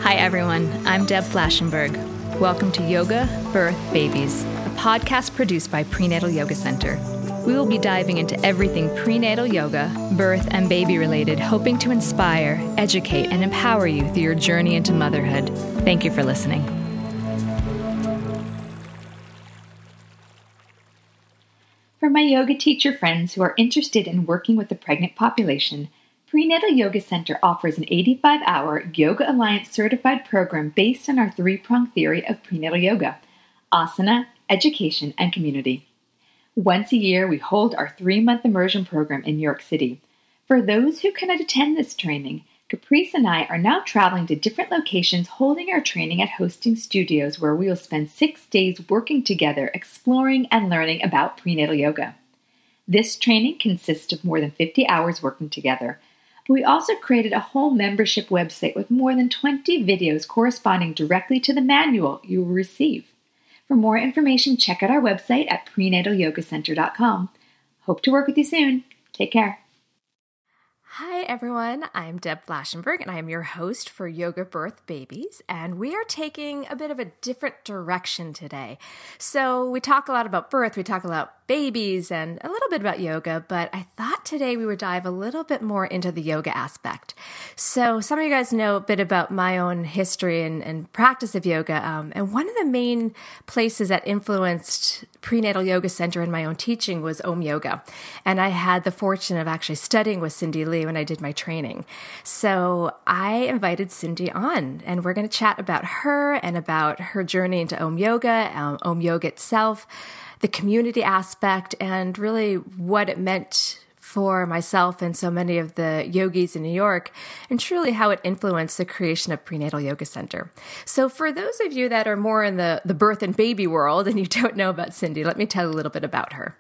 Hi, everyone. I'm Deb Flashenberg. Welcome to Yoga, Birth, Babies, a podcast produced by Prenatal Yoga Center. We will be diving into everything prenatal yoga, birth, and baby related, hoping to inspire, educate, and empower you through your journey into motherhood. Thank you for listening. For my yoga teacher friends who are interested in working with the pregnant population, Prenatal Yoga Center offers an 85-hour Yoga Alliance certified program based on our three-pronged theory of prenatal yoga: asana, education, and community. Once a year, we hold our 3-month immersion program in New York City. For those who cannot attend this training, Caprice and I are now traveling to different locations holding our training at hosting studios where we will spend 6 days working together, exploring and learning about prenatal yoga. This training consists of more than 50 hours working together. But we also created a whole membership website with more than 20 videos corresponding directly to the manual you will receive. For more information, check out our website at prenatalyogacenter.com. Hope to work with you soon. Take care. Hi everyone, I'm Deb Flashenberg and I am your host for Yoga Birth Babies, and we are taking a bit of a different direction today. So we talk a lot about birth, we talk about babies and a little bit about yoga, but I thought today we would dive a little bit more into the yoga aspect. So some of you guys know a bit about my own history and practice of yoga, and one of the main places that influenced Prenatal Yoga Center and my own teaching was Om Yoga. And I had the fortune of actually studying with Cindy Lee when I did my training. So I invited Cindy on, and we're going to chat about her and about her journey into Om Yoga itself, the community aspect, and really what it meant for myself and so many of the yogis in New York, and truly how it influenced the creation of Prenatal Yoga Center. So for those of you that are more in the birth and baby world and you don't know about Cindy, let me tell you a little bit about her.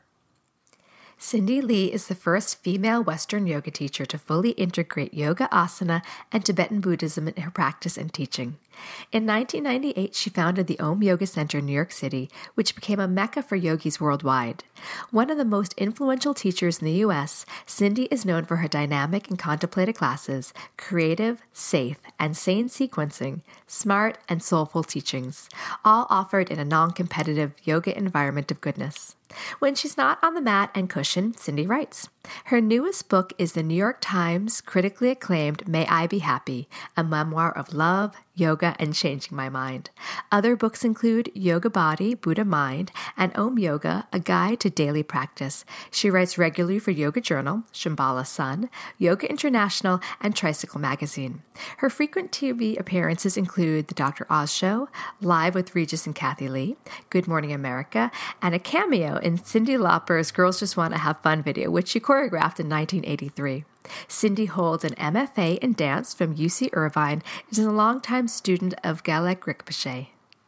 Cindy Lee is the first female Western yoga teacher to fully integrate yoga, asana, and Tibetan Buddhism in her practice and teaching. In 1998, she founded the Om Yoga Center in New York City, which became a mecca for yogis worldwide. One of the most influential teachers in the U.S., Cindy is known for her dynamic and contemplative classes, creative, safe, and sane sequencing, smart and soulful teachings, all offered in a non-competitive yoga environment of goodness. When she's not on the mat and cushion, Cindy writes. Her newest book is the New York Times critically acclaimed May I Be Happy, a memoir of love, yoga, and changing my mind. Other books include Yoga Body, Buddha Mind, and Om Yoga, a guide to daily practice. She writes regularly for Yoga Journal, Shambhala Sun, Yoga International, and Tricycle Magazine. Her frequent TV appearances include The Dr. Oz Show, Live with Regis and Kathy Lee, Good Morning America, and a cameo in Cyndi Lauper's Girls Just Want to Have Fun video, which she choreographed in 1983. Cindy holds an MFA in dance from UC Irvine and is a longtime student of Gelek Rinpoche.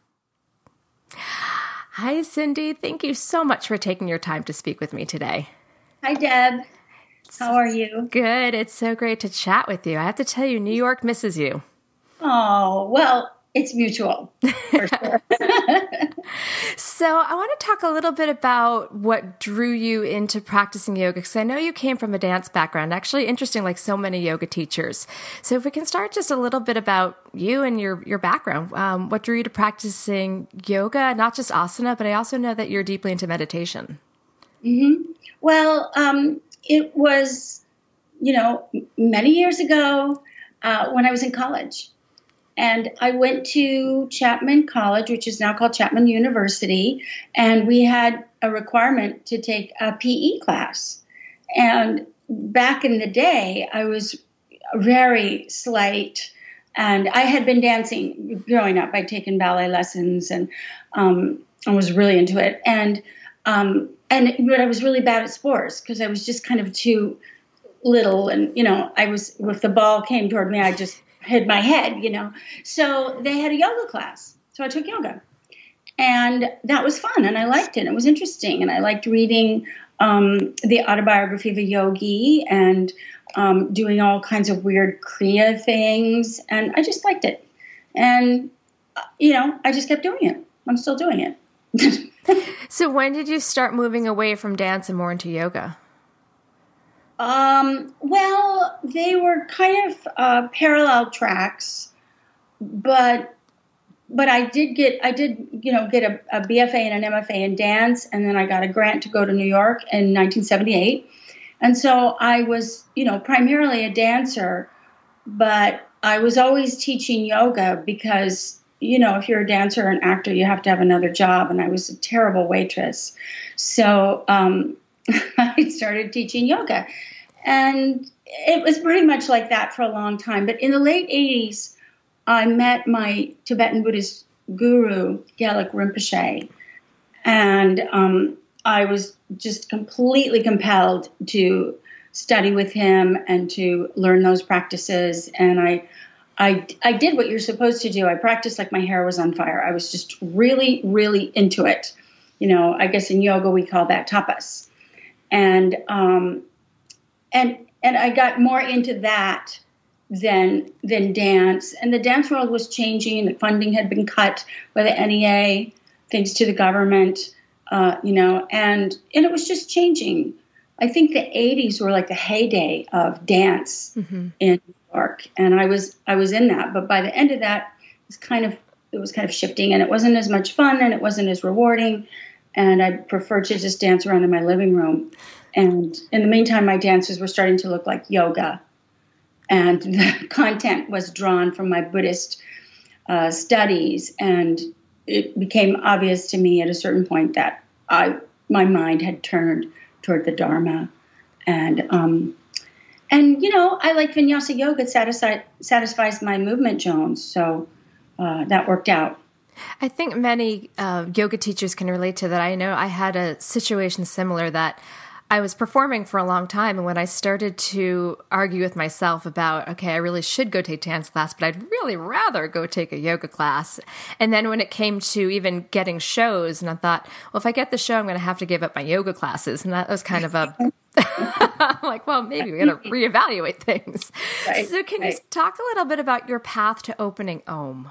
Hi, Cindy. Thank you so much for taking your time to speak with me today. Hi, Deb. How are you? Good. It's so great to chat with you. I have to tell you, New York misses you. Oh, well, it's mutual, for sure. So I want to talk a little bit about what drew you into practicing yoga, because I know you came from a dance background. Actually, interesting, like so many yoga teachers. So if we can start just a little bit about you and your background, what drew you to practicing yoga, not just asana, but I also know that you're deeply into meditation. Mm-hmm. Well, it was, many years ago when I was in college. And I went to Chapman College, which is now called Chapman University, and we had a requirement to take a PE class. And back in the day, I was very slight, and I had been dancing growing up. I'd taken ballet lessons, and I was really into it. But I was really bad at sports because I was just kind of too little, and if the ball came toward me, I just hid my head, So they had a yoga class. So I took yoga. And that was fun. And I liked it. It was interesting. And I liked reading the autobiography of a yogi and doing all kinds of weird Kriya things. And I just liked it. And, I just kept doing it. I'm still doing it. So when did you start moving away from dance and more into yoga? Well, they were kind of parallel tracks. but I did get a BFA and an MFA in dance, and then I got a grant to go to New York in 1978. And so I was, primarily a dancer, but I was always teaching yoga because, if you're a dancer or an actor, you have to have another job. And I was a terrible waitress. So I started teaching yoga. And it was pretty much like that for a long time. But in the late 80s, I met my Tibetan Buddhist guru, Gelek Rinpoche. And I was just completely compelled to study with him and to learn those practices. And I did what you're supposed to do. I practiced like my hair was on fire. I was just really, really into it. I guess in yoga we call that tapas. And I got more into that than dance. And the dance world was changing. The funding had been cut by the NEA, thanks to the government, and it was just changing. I think the 80s were like the heyday of dance in New York, and I was in that. But by the end of that, it was kind of shifting, and it wasn't as much fun, and it wasn't as rewarding, and I preferred to just dance around in my living room. And in the meantime, my dances were starting to look like yoga, and the content was drawn from my Buddhist studies, and it became obvious to me at a certain point that my mind had turned toward the Dharma, and I like Vinyasa yoga. It satisfies my movement zones, so that worked out. I think many yoga teachers can relate to that. I know I had a situation similar that I was performing for a long time, and when I started to argue with myself about, okay, I really should go take dance class, but I'd really rather go take a yoga class. And then when it came to even getting shows, and I thought, well, if I get the show, I'm going to have to give up my yoga classes. And that was kind of I'm like, well, maybe we got to reevaluate things. Right, so can you talk a little bit about your path to opening Om?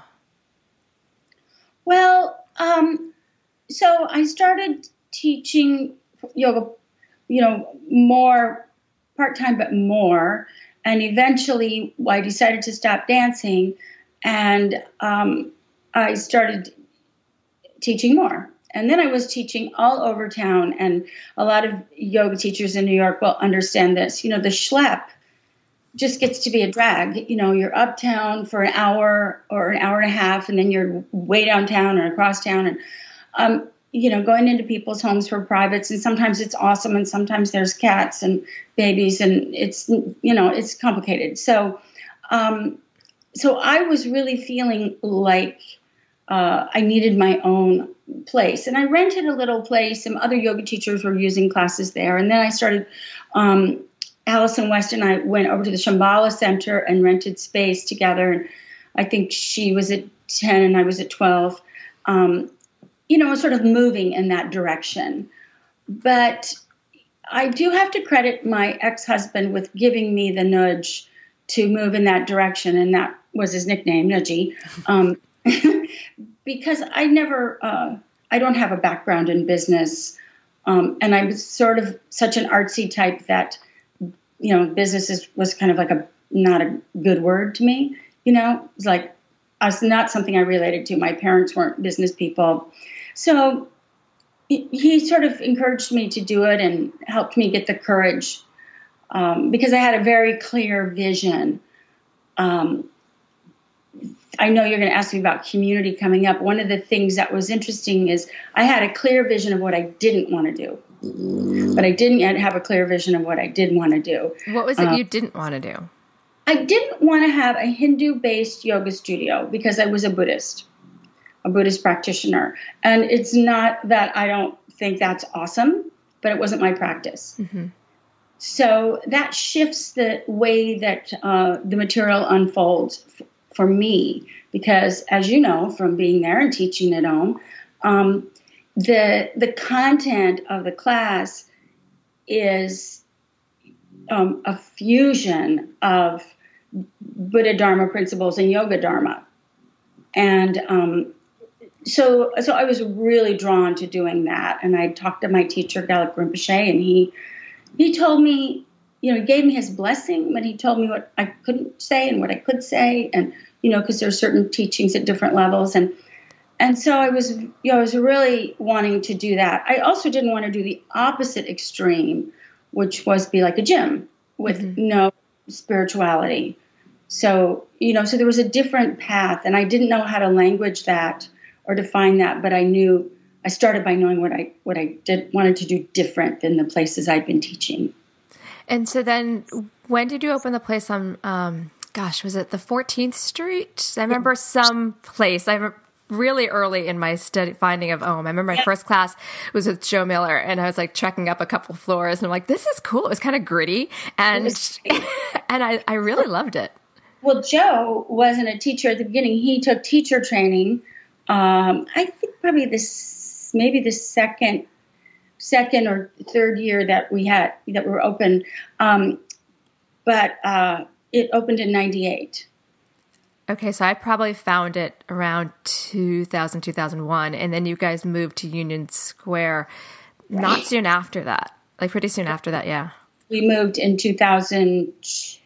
Well, so I started teaching yoga, more part-time, but more. And eventually I decided to stop dancing, and I started teaching more. And then I was teaching all over town, and a lot of yoga teachers in New York will understand this. The schlep just gets to be a drag. You're uptown for an hour or an hour and a half, and then you're way downtown or across town, and going into people's homes for privates, and sometimes it's awesome, and sometimes there's cats and babies, and it's complicated. So I was really feeling like I needed my own place, and I rented a little place. Some other yoga teachers were using classes there, and then I started. Allison West and I went over to the Shambhala Center and rented space together, and I think she was at 10 and I was at 12. Sort of moving in that direction. But I do have to credit my ex-husband with giving me the nudge to move in that direction, and that was his nickname, Nudgy, because I don't have a background in business, and I'm sort of such an artsy type that, business was kind of like not a good word to me, it's like, it's not something I related to. My parents weren't business people. So he sort of encouraged me to do it and helped me get the courage because I had a very clear vision. I know you're going to ask me about community coming up. One of the things that was interesting is I had a clear vision of what I didn't want to do, but I didn't yet have a clear vision of what I did want to do. What was it you didn't want to do? I didn't want to have a Hindu-based yoga studio because I was a Buddhist practitioner. And it's not that I don't think that's awesome, but it wasn't my practice. Mm-hmm. So that shifts the way that the material unfolds for me, because as you know, from being there and teaching at Om, the content of the class is a fusion of Buddha Dharma principles and Yoga Dharma. And so I was really drawn to doing that. And I talked to my teacher, Gelek Rinpoche, and he told me, he gave me his blessing, but he told me what I couldn't say and what I could say. And, because there are certain teachings at different levels. And so I was really wanting to do that. I also didn't want to do the opposite extreme, which was be like a gym with no spirituality. So, so there was a different path, and I didn't know how to language that or define that, but I started by knowing what I wanted to do different than the places I'd been teaching. And so then when did you open the place on, was it the 14th Street? I remember some place. Really early in my finding of Om. I remember my first class was with Joe Miller, and I was like checking up a couple floors, and I'm like, this is cool. It was kind of gritty, and and I really loved it. Well, Joe wasn't a teacher at the beginning. He took teacher training. I think probably maybe the second or third year that we were open, but it opened in 98. Okay, so I probably found it around 2000, 2001, and then you guys moved to Union Square not soon after that, like pretty soon after that, yeah. We moved in 2002,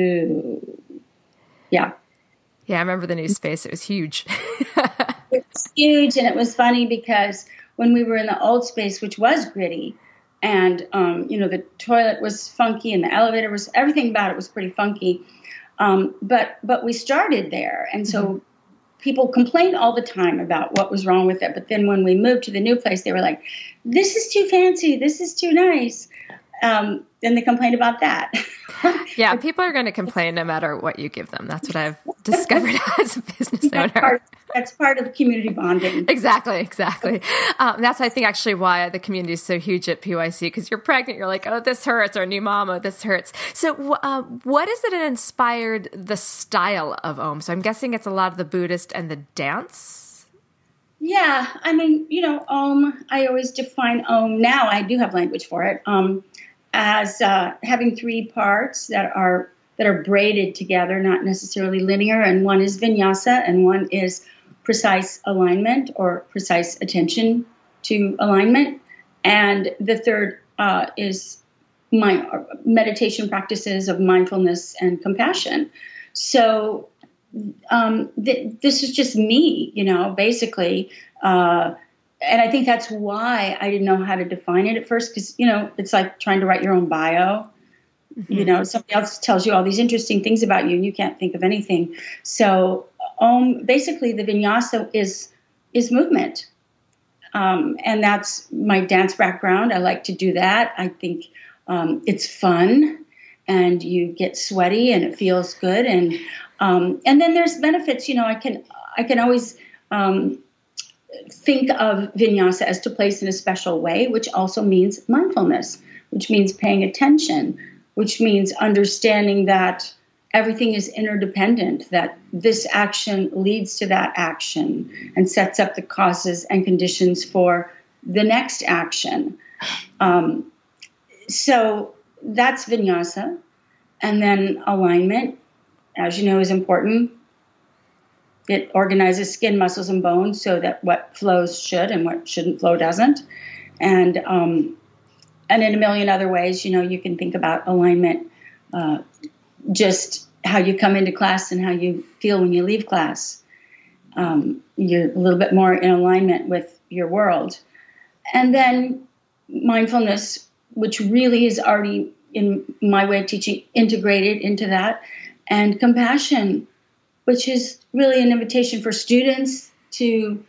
yeah. Yeah, I remember the new space. It was huge. It was huge, and it was funny because when we were in the old space, which was gritty, and, the toilet was funky and the elevator was, everything about it was pretty funky. But we started there, and so people complained all the time about what was wrong with it. But then when we moved to the new place, they were like, "This is too fancy. This is too nice." Then they complained about that. Yeah, people are going to complain no matter what you give them. That's what I've discovered as a business owner. That's part of community bonding. Exactly. That's, I think, actually why the community is so huge at PYC, because you're pregnant, you're like, oh, this hurts, or new mom, oh, this hurts. So what is it that inspired the style of Om? So I'm guessing it's a lot of the Buddhist and the dance? Yeah, I mean, Om, I always define Om, now I do have language for it, as having three parts that are braided together, not necessarily linear. And one is vinyasa, and one is precise alignment or precise attention to alignment. And the third is meditation practices of mindfulness and compassion. So this is just me, basically. And I think that's why I didn't know how to define it at first, because, it's like trying to write your own bio. Mm-hmm. Somebody else tells you all these interesting things about you and you can't think of anything. So basically the vinyasa is movement. And that's my dance background. I like to do that. I think it's fun and you get sweaty and it feels good. And then there's benefits. I can always think of vinyasa as to place in a special way, which also means mindfulness, which means paying attention, which means understanding that everything is interdependent, that this action leads to that action and sets up the causes and conditions for the next action. So that's vinyasa. And then alignment, as you know, is important. It organizes skin, muscles, and bones so that what flows should and what shouldn't flow doesn't. And in a million other ways, you can think about alignment, just how you come into class and how you feel when you leave class. You're a little bit more in alignment with your world. And then mindfulness, which really is already, in my way of teaching, integrated into that. And compassion, which is really an invitation for students to,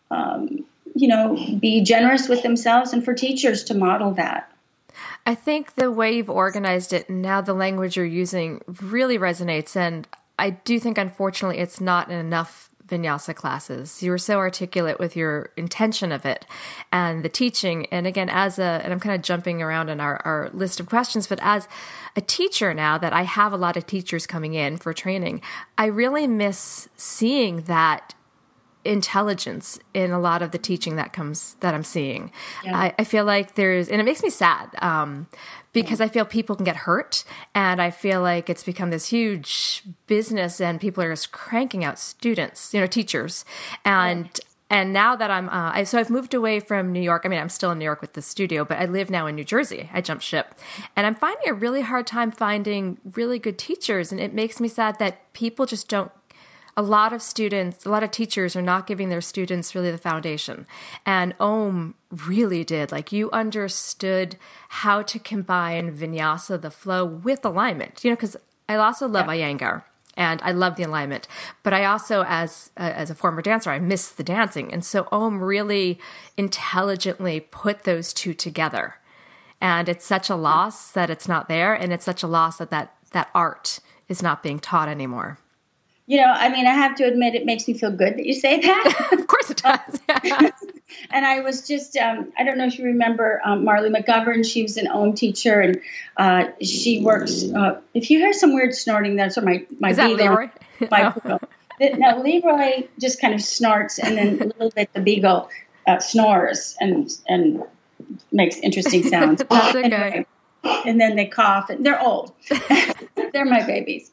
be generous with themselves, and for teachers to model that. I think the way you've organized it and now the language you're using really resonates. And I do think, unfortunately, it's not enough vinyasa classes. You were so articulate with your intention of it and the teaching. And again, and I'm kind of jumping around in our list of questions, but as a teacher now that I have a lot of teachers coming in for training, I really miss seeing that intelligence in a lot of the teaching that I'm seeing. Yeah. I feel like and it makes me sad because I feel people can get hurt, and I feel like it's become this huge business and people are just cranking out students, teachers. And now that I've moved away from New York. I mean, I'm still in New York with the studio, but I live now in New Jersey. I jumped ship, and I'm finding a really hard time finding really good teachers. And it makes me sad that people just don't, a lot of teachers are not giving their students really the foundation. And Om really did. Like, you understood how to combine vinyasa, the flow, with alignment. Because I also love Iyengar. And I love the alignment. But I also, as a former dancer, I miss the dancing. And so Om really intelligently put those two together. And it's such a loss that it's not there. And it's such a loss that art is not being taught anymore. I have to admit, it makes me feel good that you say that. Of course it does. Yeah. And I was just, I don't know if you remember Marley McGovern. She was an Om teacher, and she works. If you hear some weird snorting, that's my Is that beagle. Leroy? My beagle. No, Leroy just kind of snorts, and then a little bit the beagle snores and makes interesting sounds. That's okay. Anyway, and then they cough, and they're old. They're my babies.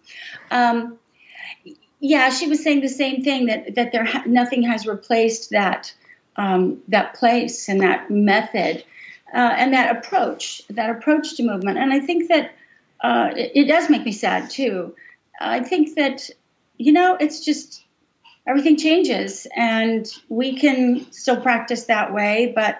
Yeah, she was saying the same thing, that nothing has replaced that place and that method and that approach to movement. And I think that it does make me sad too. I think that it's just everything changes, and we can still practice that way, but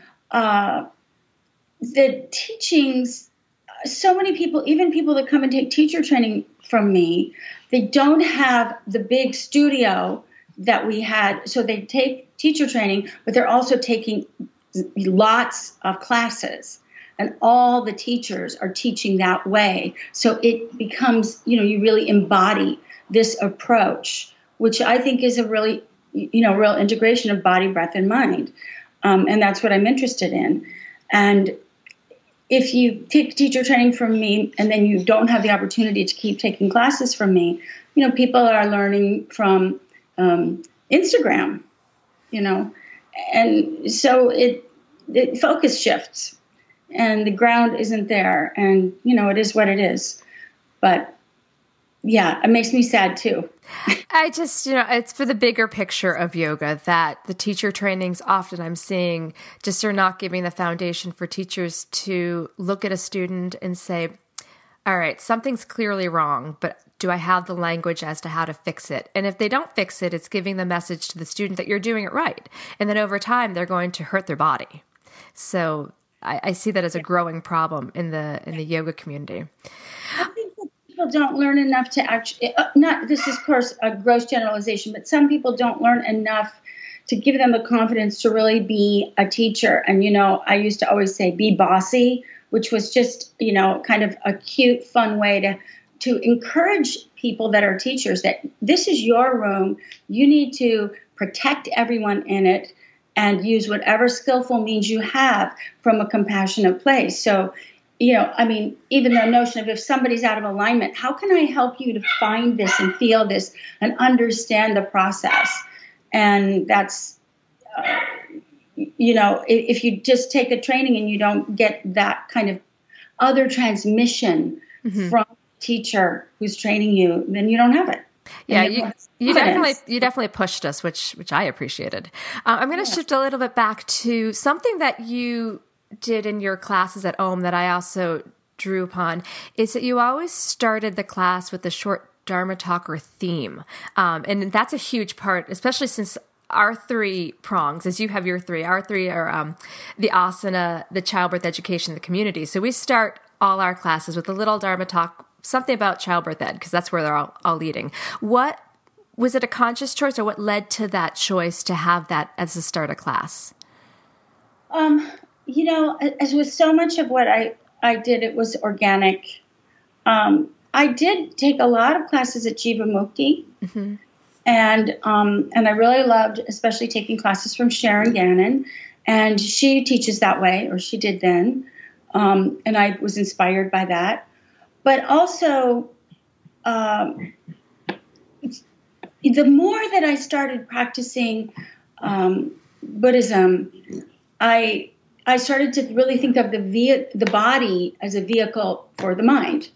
the teachings. So many people, even people that come and take teacher training from me, they don't have the big studio that we had. So they take teacher training, but they're also taking lots of classes. And all the teachers are teaching that way. So it becomes, you really embody this approach, which I think is a really, real integration of body, breath, and mind. And that's what I'm interested in. And if you take teacher training from me and then you don't have the opportunity to keep taking classes from me, people are learning from Instagram, and so it focus shifts and the ground isn't there, and, it is what it is. But yeah, it makes me sad too. I just, it's for the bigger picture of yoga that the teacher trainings often I'm seeing just are not giving the foundation for teachers to look at a student and say, all right, something's clearly wrong, but do I have the language as to how to fix it? And if they don't fix it, it's giving the message to the student that you're doing it right. And then over time, they're going to hurt their body. So I see that as a growing problem in the yoga community. People don't learn enough to actually, this is of course a gross generalization, but some people don't learn enough to give them the confidence to really be a teacher. And, I used to always say, be bossy, which was just, kind of a cute, fun way to encourage people that are teachers that this is your room. You need to protect everyone in it and use whatever skillful means you have from a compassionate place. So, even the notion of if somebody's out of alignment, how can I help you to find this and feel this and understand the process? And that's, if you just take a training and you don't get that kind of other transmission from the teacher who's training you, then you don't have it. Yeah, you definitely pushed us, which I appreciated. I'm going to shift a little bit back to something that you did in your classes at Om that I also drew upon, is that you always started the class with a short Dharma talk or theme. And that's a huge part, especially since our three prongs, as you have your three, our three are the asana, the childbirth education, the community. So we start all our classes with a little Dharma talk, something about childbirth ed, because that's where they're all leading. What was it, a conscious choice, or what led to that choice to have that as the start of class? As with so much of what I did, it was organic. I did take a lot of classes at Jiva Mukti, mm-hmm. and I really loved, especially taking classes from Sharon Gannon, and she teaches that way, or she did then, and I was inspired by that. But also, the more that I started practicing Buddhism, I started to really think of the body as a vehicle for the mind,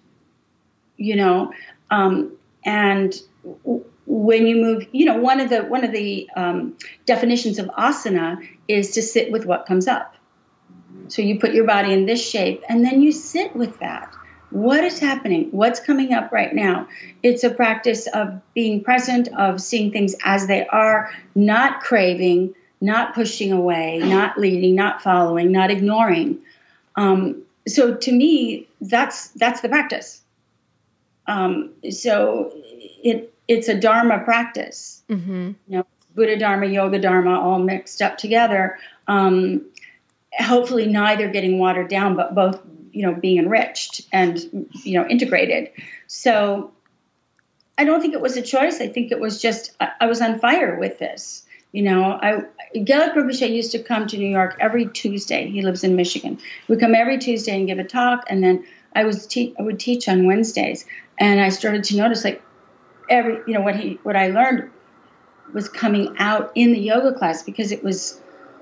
and when you move, one of the definitions of asana is to sit with what comes up. So you put your body in this shape, and then you sit with that. what is happening? What's coming up right now? It's a practice of being present, of seeing things as they are, not craving, not pushing away, not leading, not following, not ignoring. So to me, that's the practice. So it's a Dharma practice. Buddha Dharma, Yoga Dharma, all mixed up together. Hopefully neither getting watered down, but both, being enriched and, integrated. So I don't think it was a choice. I think it was just, I was on fire with this. Gelek Rinpoche used to come to New York every Tuesday. He lives in Michigan. He would come every Tuesday and give a talk. And then I would teach on Wednesdays. And I started to notice what I learned was coming out in the yoga class, because it was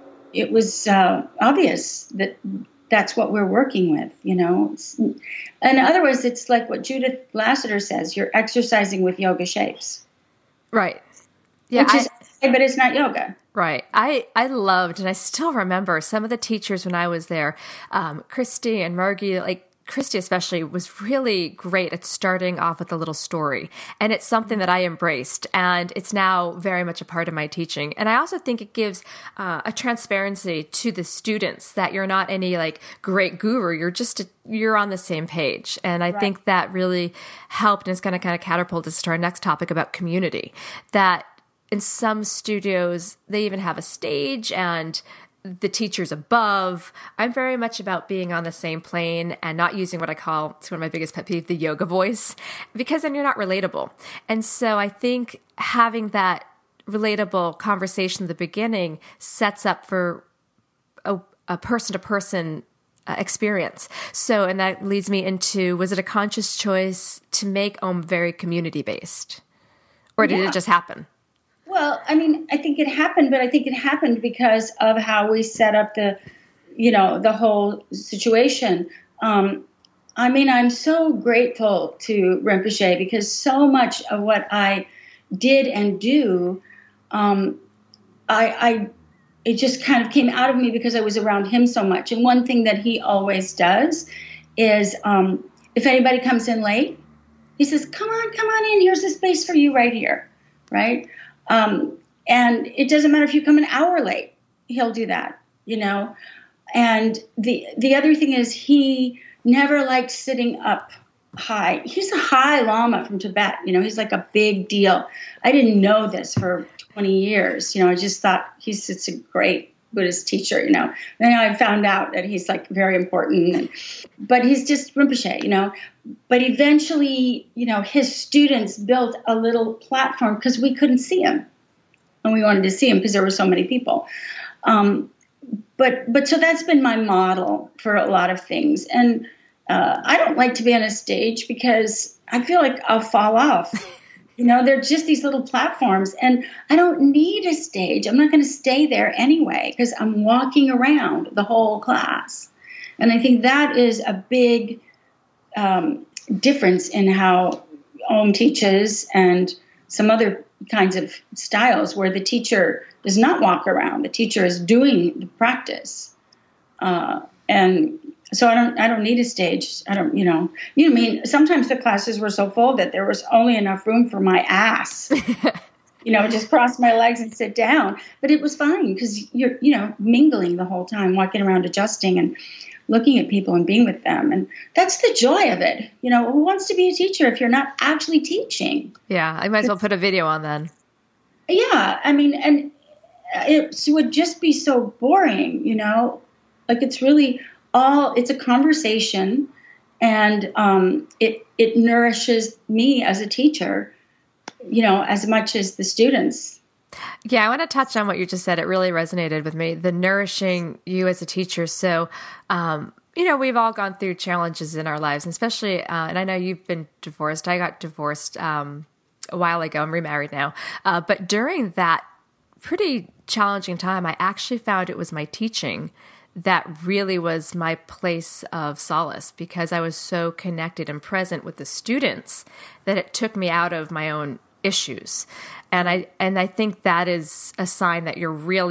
obvious that that's what we're working with, in other words, it's like what Judith Lasater says, you're exercising with yoga shapes. Right. Yeah. But it's not yoga. Right. I loved, and I still remember some of the teachers when I was there, Christy and Margie, Christy especially was really great at starting off with a little story. And it's something that I embraced, and it's now very much a part of my teaching. And I also think it gives a transparency to the students that you're not any great guru. You're on the same page. And I think that really helped, and it's going to kind of catapult us to our next topic about community. That in some studios, they even have a stage and the teachers above. I'm very much about being on the same plane and not using what I call, it's one of my biggest pet peeves, the yoga voice, because then you're not relatable. And so I think having that relatable conversation at the beginning sets up for a person-to-person experience. So, and that leads me into, was it a conscious choice to make Om very community-based? Or did it just happen? Well, I think it happened, but I think it happened because of how we set up the whole situation. I'm so grateful to Rinpoche, because so much of what I did and do, it just kind of came out of me because I was around him so much. And one thing that he always does is, if anybody comes in late, he says, come on in, here's a space for you right here, right? And it doesn't matter if you come an hour late, he'll do that, And the other thing is, he never liked sitting up high. He's a high lama from Tibet, he's like a big deal. I didn't know this for 20 years, I just thought he's such a great Buddhist teacher, Then I found out that he's very important, but he's just Rinpoche, But eventually, his students built a little platform because we couldn't see him, and we wanted to see him because there were so many people. But so that's been my model for a lot of things, and I don't like to be on a stage because I feel like I'll fall off. They're just these little platforms, and I don't need a stage. I'm not going to stay there anyway because I'm walking around the whole class. And I think that is a big difference in how Om teaches and some other kinds of styles where the teacher does not walk around. The teacher is doing the practice. And so I don't need a stage. I don't, sometimes the classes were so full that there was only enough room for my ass, just cross my legs and sit down. But it was fine because you're, mingling the whole time, walking around, adjusting and looking at people and being with them. And that's the joy of it. Who wants to be a teacher if you're not actually teaching? Yeah, I might as well put a video on then. Yeah, and it would just be so boring, it's really it's a conversation, and it nourishes me as a teacher, as much as the students. Yeah, I want to touch on what you just said. It really resonated with me, the nourishing you as a teacher. So, we've all gone through challenges in our lives, and especially, and I know you've been divorced. I got divorced a while ago. I'm remarried now. But during that pretty challenging time, I actually found it was my teaching that really was my place of solace, because I was so connected and present with the students that it took me out of my own issues. And I think that is a sign that you're really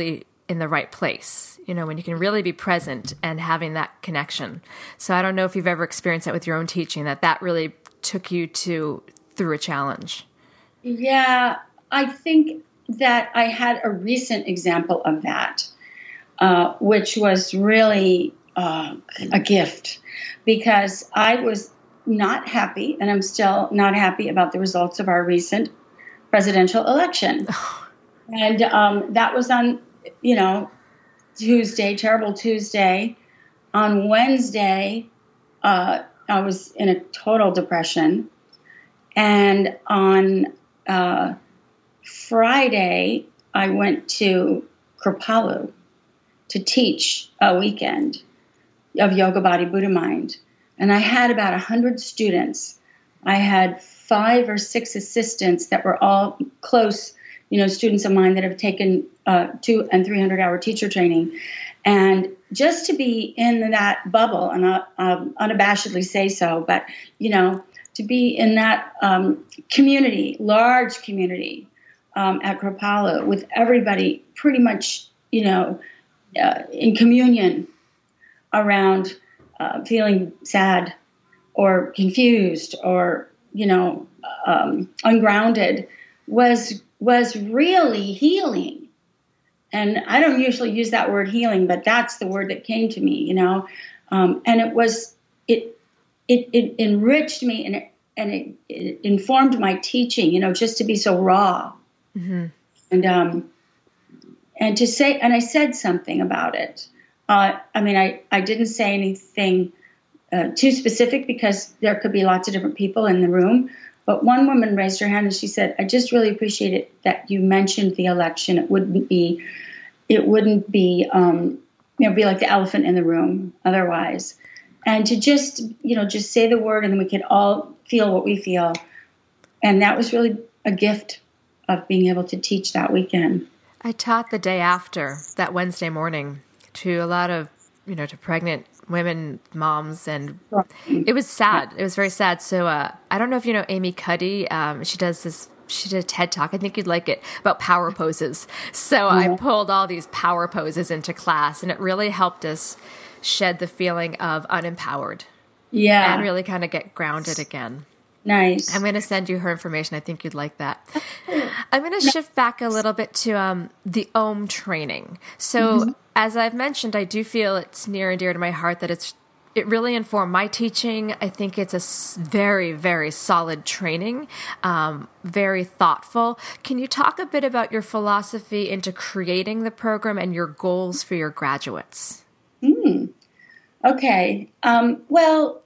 in the right place, when you can really be present and having that connection. So I don't know if you've ever experienced that with your own teaching, that really took you through a challenge. Yeah, I think that I had a recent example of that, which was really a gift, because I was not happy, and I'm still not happy about the results of our recent presidential election. And that was on, Tuesday, terrible Tuesday. On Wednesday, I was in a total depression. And on Friday, I went to Kripalu to teach a weekend of Yoga Body Buddha Mind. And I had about 100 students. I had 5 or 6 assistants that were all close, students of mine that have taken 200 and 300 hour teacher training. And just to be in that bubble, and I'll unabashedly say so, but, to be in that community, large community at Kripalu with everybody pretty much, in communion around feeling sad or confused or, ungrounded was really healing. And I don't usually use that word healing, but that's the word that came to me, and it enriched me and it informed my teaching, just to be so raw. Mm-hmm. And to say, and I said something about it. I didn't say anything too specific because there could be lots of different people in the room. But one woman raised her hand and she said, "I just really appreciate it that you mentioned the election. It wouldn't be be like the elephant in the room otherwise." And to just say the word, and then we could all feel what we feel. And that was really a gift of being able to teach that weekend. I taught the day after, that Wednesday morning, to a lot of, to pregnant women, moms, and it was sad. It was very sad. So I don't know if you know Amy Cuddy. She did a TED Talk, I think you'd like it, about power poses. So I pulled all these power poses into class, and it really helped us shed the feeling of unempowered. Yeah. And really kind of get grounded again. Nice. I'm going to send you her information. I think you'd like that. I'm going to shift back a little bit to the OM training. So as I've mentioned, I do feel it's near and dear to my heart that it really informed my teaching. I think it's a very, very solid training, very thoughtful. Can you talk a bit about your philosophy into creating the program and your goals for your graduates? Okay. Well,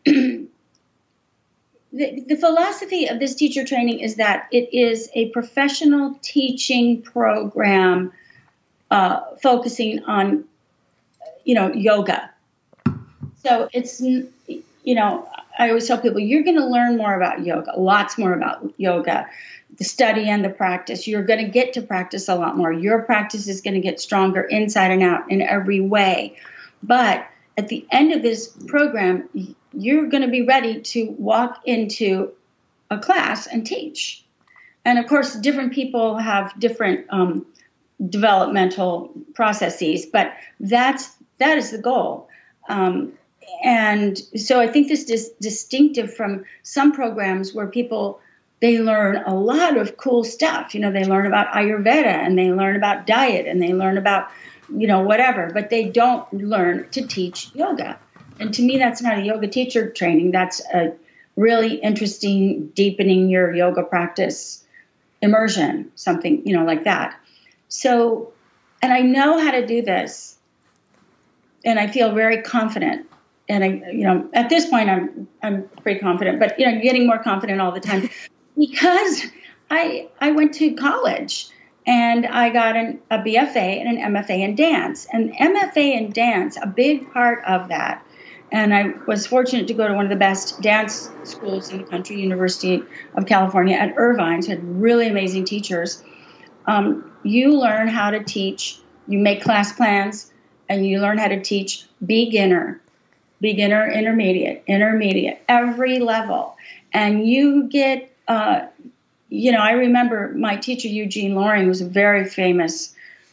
the philosophy of this teacher training is that it is a professional teaching program focusing on, yoga. So it's, I always tell people, you're going to learn more about yoga, lots more about yoga, the study and the practice. You're going to get to practice a lot more. Your practice is going to get stronger inside and out in every way. But at the end of this program, you're going to be ready to walk into a class and teach. And of course, different people have different developmental processes, but that is the goal. And so I think this is distinctive from some programs where they learn a lot of cool stuff. They learn about Ayurveda, and they learn about diet, and they learn about, whatever, but they don't learn to teach yoga. And to me, that's not a yoga teacher training. That's a really interesting, deepening your yoga practice immersion, something, like that. So, and I know how to do this, and I feel very confident. And at this point, I'm pretty confident, but, getting more confident all the time because I went to college and I got a BFA and an MFA in dance. And MFA in dance, a big part of that, and I was fortunate to go to one of the best dance schools in the country, University of California at Irvine, so had really amazing teachers. You learn how to teach, you make class plans, and you learn how to teach beginner, intermediate, every level. And you get, I remember my teacher, Eugene Loring, was a very famous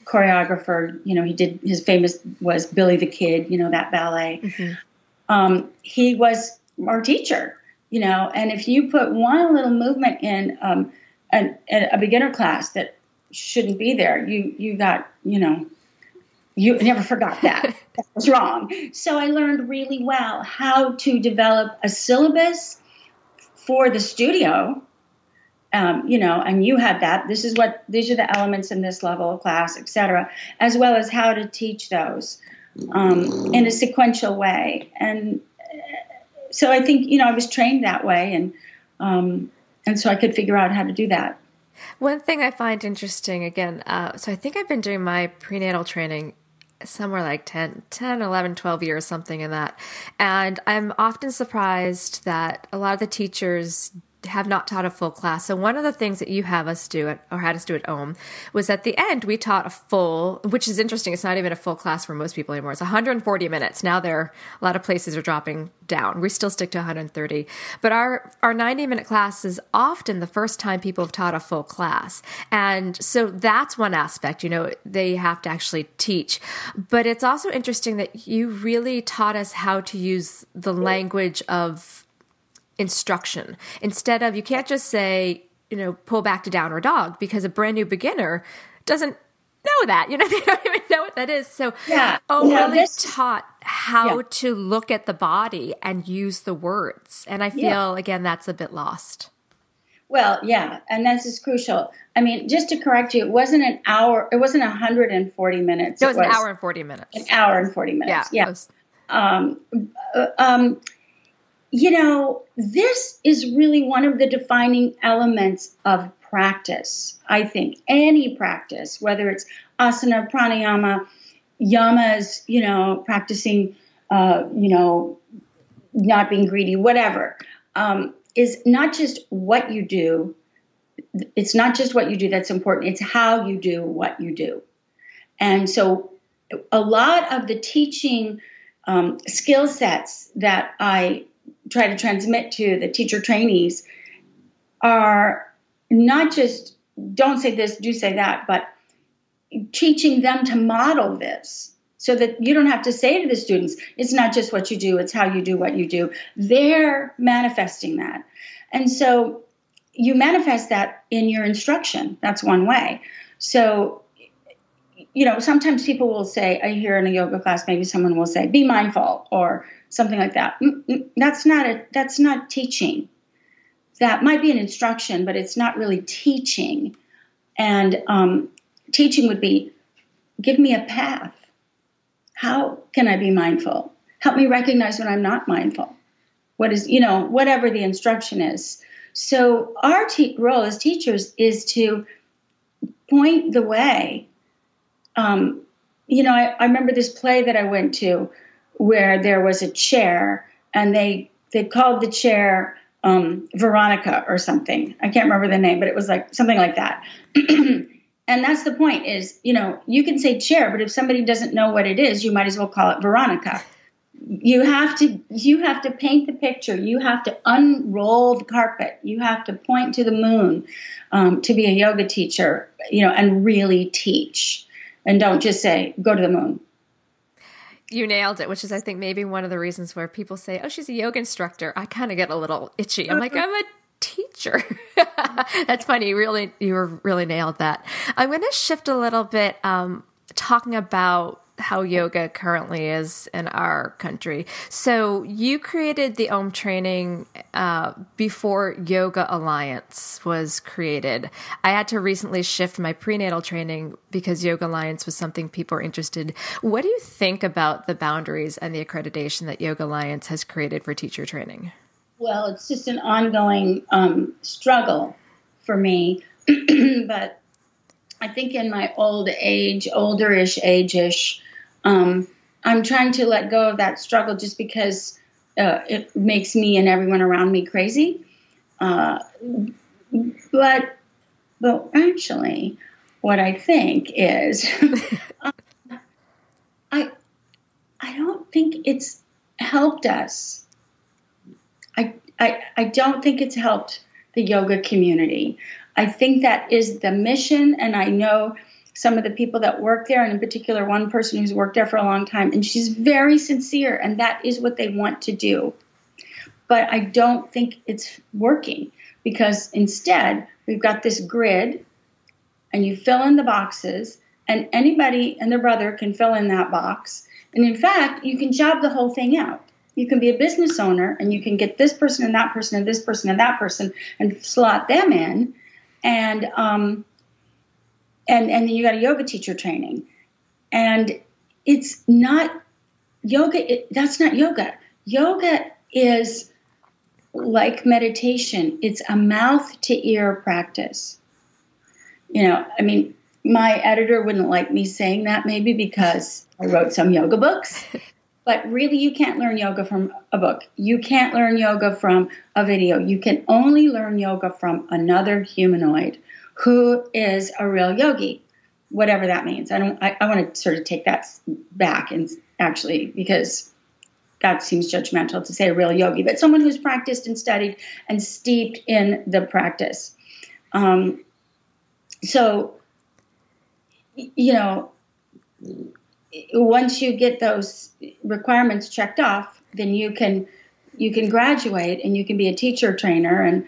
choreographer. He did, his famous was Billy the Kid, that ballet. Mm-hmm. He was our teacher, and if you put one little movement in a beginner class that shouldn't be there, you got, you never forgot that. That was wrong. So I learned really well how to develop a syllabus for the studio, and you had that. These are the elements in this level of class, etc., as well as how to teach those in a sequential way. And so I think, I was trained that way, and so I could figure out how to do that. One thing I find interesting, again, so I think I've been doing my prenatal training somewhere like 10, 11, 12 years, something in that. And I'm often surprised that a lot of the teachers have not taught a full class. So one of the things that you have us do had us do at OM was at the end, we taught a full, which is interesting. It's not even a full class for most people anymore. It's 140 minutes. Now a lot of places are dropping down. We still stick to 130, but our 90-minute class is often the first time people have taught a full class. And so that's one aspect, they have to actually teach, but it's also interesting that you really taught us how to use the language of instruction instead of, you can't just say, pull back to downward dog, because a brand new beginner doesn't know that, they don't even know what that is. So really taught how to look at the body and use the words. And I feel, again, that's a bit lost. Well, yeah. And that's just crucial. I mean, just to correct you, it wasn't an hour. It wasn't 140 minutes. It was an hour and 40 minutes. An hour and 40 minutes. Yeah. This is really one of the defining elements of practice. I think any practice, whether it's asana, pranayama, yamas, practicing, not being greedy, whatever, is not just what you do. It's not just what you do that's important. It's how you do what you do. And so a lot of the teaching skill sets that I try to transmit to the teacher trainees are not just don't say this, do say that, but teaching them to model this so that you don't have to say to the students, it's not just what you do, it's how you do what you do. They're manifesting that. And so you manifest that in your instruction. That's one way. So, sometimes people will say, I hear in a yoga class, maybe someone will say, be mindful or something like that. That's not teaching. That might be an instruction, but it's not really teaching. And teaching would be, give me a path. How can I be mindful? Help me recognize when I'm not mindful. What is, whatever the instruction is. So our role as teachers is to point the way. I remember this play that I went to where there was a chair, and they called the chair Veronica or something. I can't remember the name, but it was like something like that. And that's the point is, you can say chair, but if somebody doesn't know what it is, you might as well call it Veronica. You have to paint the picture. You have to unroll the carpet. You have to point to the moon to be a yoga teacher, and really teach. And don't just say, go to the moon. You nailed it, which is, I think, maybe one of the reasons where people say, oh, she's a yoga instructor. I kind of get a little itchy. I'm like, I'm a teacher. That's funny. You really nailed that. I'm going to shift a little bit, talking about how yoga currently is in our country. So you created the OM training before Yoga Alliance was created. I had to recently shift my prenatal training because Yoga Alliance was something people are interested. What do you think about the boundaries and the accreditation that Yoga Alliance has created for teacher training? Well, it's just an ongoing struggle for me, but I think in my olderish age-ish, I'm trying to let go of that struggle just because it makes me and everyone around me crazy. But actually, what I think is, I don't think it's helped us. I don't think it's helped the yoga community. I think that is the mission, and I know some of the people that work there, and in particular one person who's worked there for a long time, and she's very sincere, and that is what they want to do. But I don't think it's working, because instead we've got this grid, and you fill in the boxes, and anybody and their brother can fill in that box. And in fact, you can job the whole thing out. You can be a business owner, and you can get this person and that person and this person and that person and slot them in. And then you got a yoga teacher training. And it's not yoga. That's not yoga. Yoga is like meditation. It's a mouth to ear practice. My editor wouldn't like me saying that, maybe because I wrote some yoga books. But really, you can't learn yoga from a book. You can't learn yoga from a video. You can only learn yoga from another humanoid who is a real yogi, whatever that means. I want to sort of take that back, and actually, because that seems judgmental to say a real yogi, but someone who's practiced and studied and steeped in the practice. Once you get those requirements checked off, then you can graduate and you can be a teacher trainer. And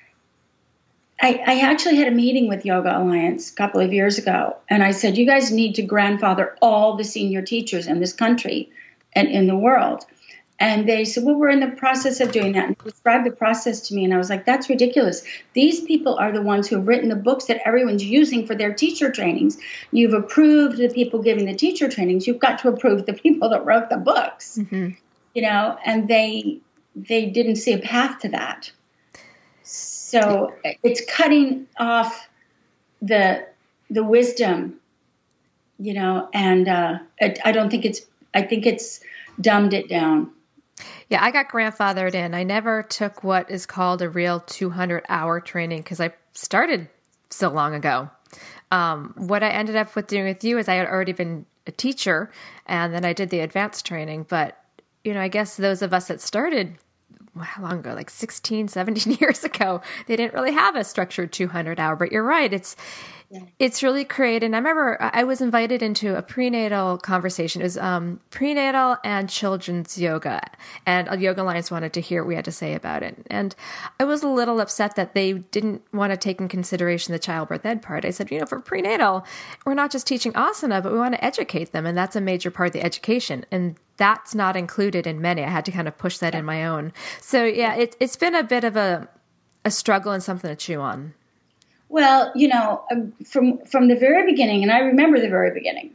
I actually had a meeting with Yoga Alliance a couple of years ago, and I said, you guys need to grandfather all the senior teachers in this country and in the world. And they said, well, we're in the process of doing that. And they described the process to me, and I was like, that's ridiculous. These people are the ones who have written the books that everyone's using for their teacher trainings. You've approved the people giving the teacher trainings. You've got to approve the people that wrote the books, and they didn't see a path to that. So it's cutting off the wisdom, and I don't think I think it's dumbed it down. Yeah, I got grandfathered in. I never took what is called a real 200-hour training because I started so long ago. What I ended up doing with you is I had already been a teacher, and then I did the advanced training. But, I guess those of us that started, how long ago, like 16, 17 years ago, they didn't really have a structured 200-hour. But you're right. It's really created. And I remember I was invited into a prenatal conversation. It was prenatal and children's yoga. And Yoga Alliance wanted to hear what we had to say about it. And I was a little upset that they didn't want to take in consideration the childbirth ed part. I said, for prenatal, we're not just teaching asana, but we want to educate them. And that's a major part of the education. And that's not included in many. I had to kind of push that in my own. So yeah, it's been a bit of a struggle and something to chew on. Well, from the very beginning, and I remember the very beginning,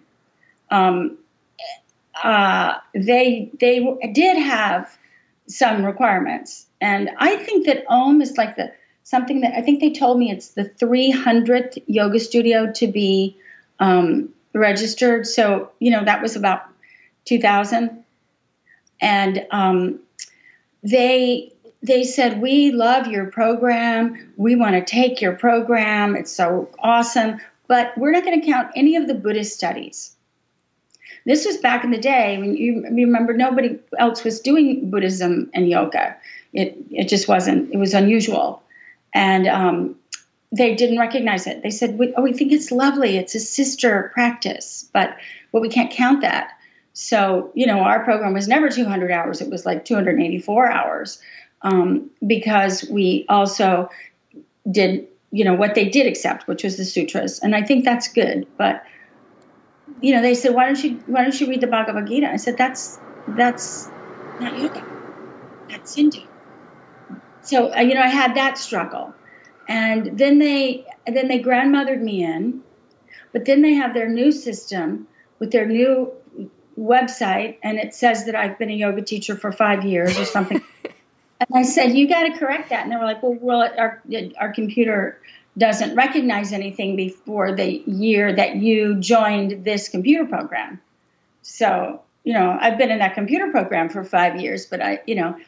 they did have some requirements, and I think that Om is like something that I think they told me it's the 300th yoga studio to be registered. So that was about 2000, and They said, we love your program. We want to take your program. It's so awesome. But we're not going to count any of the Buddhist studies. This was back in the day when you remember nobody else was doing Buddhism and yoga. It just wasn't. It was unusual. And they didn't recognize it. They said, we think it's lovely. It's a sister practice, but we can't count that. So, our program was never 200 hours. It was like 284 hours. Because we also did, what they did accept, which was the sutras. And I think that's good. But, they said, why don't you read the Bhagavad Gita? I said, that's not yoga. That's Hindu. So, I had that struggle. And then they grandmothered me in, but then they have their new system with their new website. And it says that I've been a yoga teacher for 5 years or something. And I said, you got to correct that. And they were like, well, our computer doesn't recognize anything before the year that you joined this computer program. So, I've been in that computer program for 5 years, but Yeah,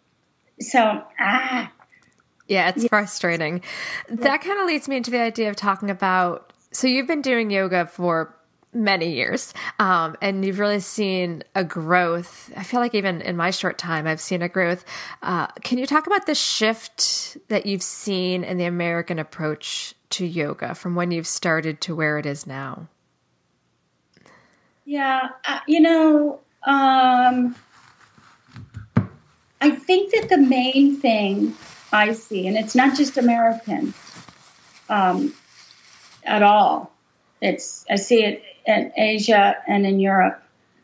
it's frustrating. That kind of leads me into the idea of talking about, so you've been doing yoga for many years, and you've really seen a growth. I feel like even in my short time, I've seen a growth. Can you talk about the shift that you've seen in the American approach to yoga from when you've started to where it is now? Yeah, I think that the main thing I see, and it's not just American at all. I see it in Asia and in Europe,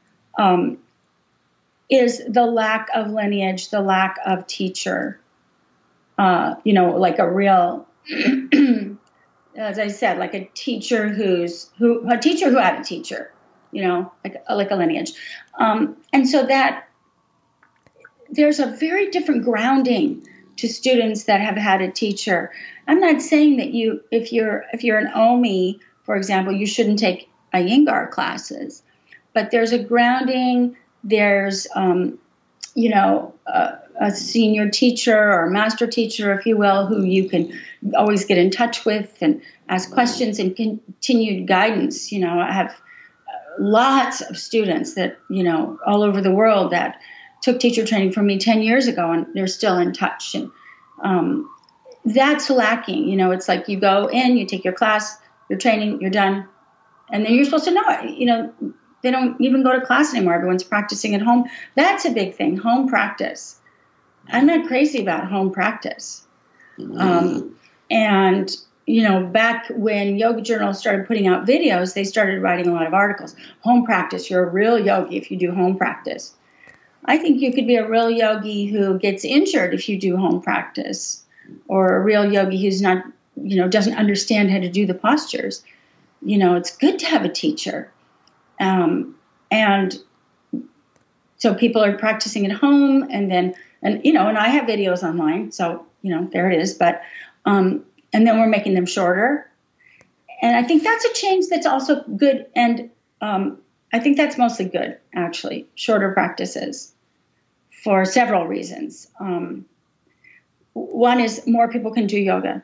is the lack of lineage, the lack of teacher. Like a real, as I said, like a teacher who had a teacher, like a lineage. And so that there's a very different grounding to students that have had a teacher. I'm not saying that if you're an OMI, for example, you shouldn't take Iyengar classes, but there's a grounding. There's, a senior teacher or master teacher, if you will, who you can always get in touch with and ask questions and continued guidance. I have lots of students that, all over the world that took teacher training from me 10 years ago, and they're still in touch. And that's lacking. It's like you go in, you take your class, your training, you're done. And then you're supposed to know it. They don't even go to class anymore. Everyone's practicing at home. That's a big thing, home practice. I'm not crazy about home practice. Back when Yoga Journal started putting out videos, they started writing a lot of articles. Home practice, you're a real yogi if you do home practice. I think you could be a real yogi who gets injured if you do home practice, or a real yogi who's not, doesn't understand how to do the postures. It's good to have a teacher. And so people are practicing at home, and I have videos online, so, there it is. But, and then we're making them shorter. And I think that's a change that's also good. And, I think that's mostly good, actually, shorter practices for several reasons. One is more people can do yoga,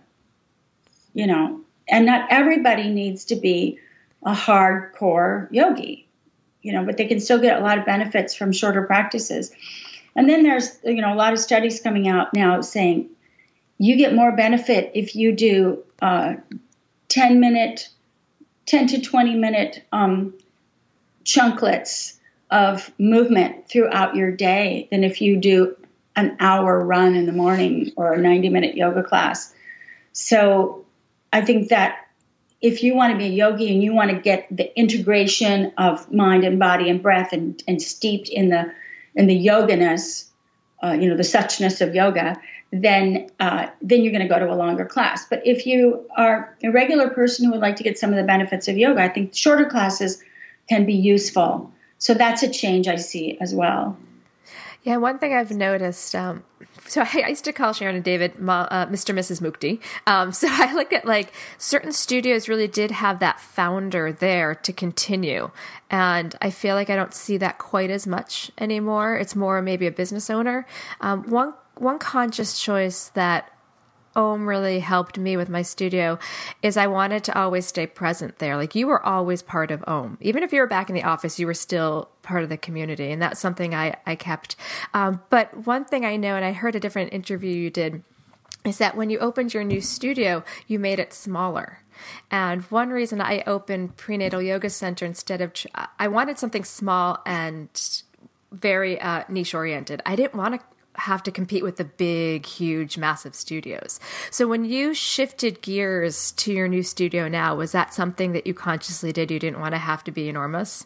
and not everybody needs to be a hardcore yogi, but they can still get a lot of benefits from shorter practices. And then there's, a lot of studies coming out now saying you get more benefit if you do 10 to 20 minute chunklets of movement throughout your day than if you do an hour run in the morning or a 90-minute yoga class. So I think that if you want to be a yogi and you want to get the integration of mind and body and breath and steeped in the yoganess, the suchness of yoga, then you're going to go to a longer class. But if you are a regular person who would like to get some of the benefits of yoga, I think shorter classes can be useful. So that's a change I see as well. Yeah, one thing I've noticed, so I used to call Sharon and David Mr. and Mrs. Mukti. So I look at certain studios really did have that founder there to continue. And I feel like I don't see that quite as much anymore. It's more maybe a business owner. One conscious choice that Om really helped me with my studio is I wanted to always stay present there. You were always part of Om. Even if you were back in the office, you were still part of the community. And that's something I kept. But one thing I know, and I heard a different interview you did, is that when you opened your new studio, you made it smaller. And one reason I opened Prenatal Yoga Center instead of, I wanted something small and very niche oriented. I didn't want to have to compete with the big, huge, massive studios. So when you shifted gears to your new studio now, was that something that you consciously did? You didn't want to have to be enormous?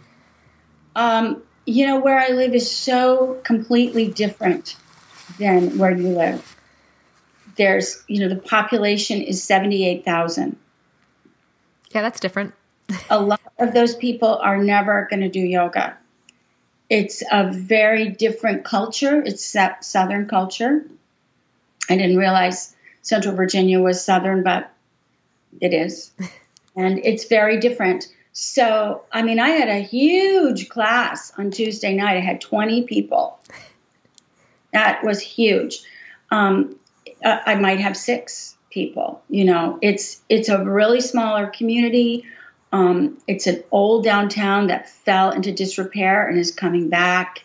Where I live is so completely different than where you live. There's, the population is 78,000. Yeah, that's different. A lot of those people are never going to do yoga. It's a very different culture. It's Southern culture. I didn't realize Central Virginia was Southern, but it is. And it's very different. So, I had a huge class on Tuesday night. I had 20 people. That was huge. I might have 6 people. It's a really smaller community. It's an old downtown that fell into disrepair and is coming back.